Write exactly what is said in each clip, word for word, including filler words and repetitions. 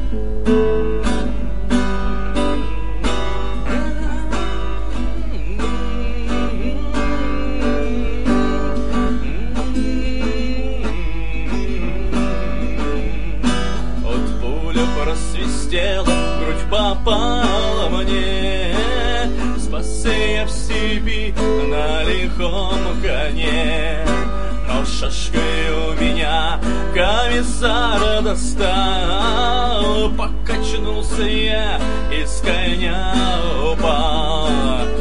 Просвистела, грудь попала мне, спасся я в степи на лихом коне. Но шашкой у меня комиссара достал, покачнулся я и с коня упал.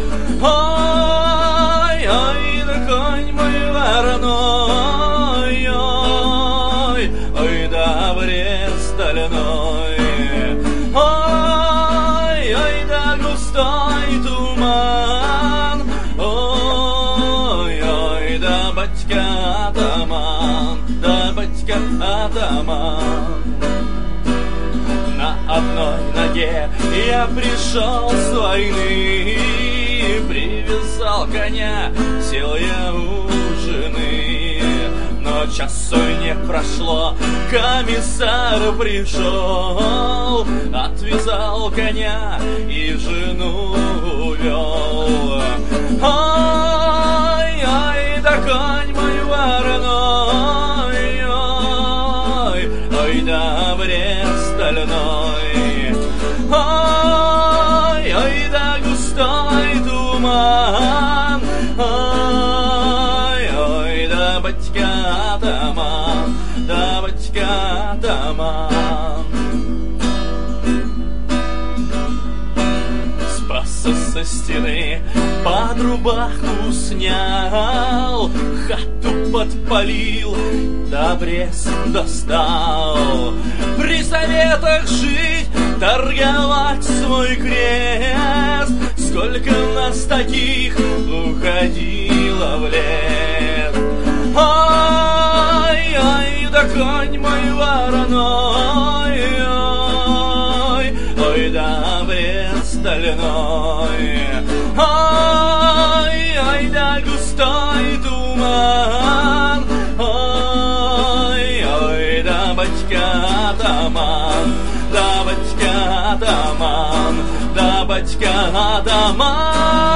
Ой, ой, да конь мой вороной, ой, ой, да брест стальной. Ой, ой, да густой туман, ой, ой, да батька атаман, да батька атаман. На одной ноге я пришел с войны, привязал коня, сел я у жены. Но часу не прошло, комиссар пришел, отвязал коня и жену увел. Ой, ой, да конь мой вороной, ой, ой, да брест стальной. Ой, ой, да густой туман, ой, ой, да батька атаман, да батька атаман. Спасся со стены, под рубаху снял, хату подпалил, да Брест достал. При советах жить, торговать свой крест, сколько нас таких уходило в лес. Ой, ой, да конь мой вороной, ой, ой, да Брест стальной. Ой, ой, да густой туман, ой, ой, да батька атаман, да батька атаман, да батька атаман.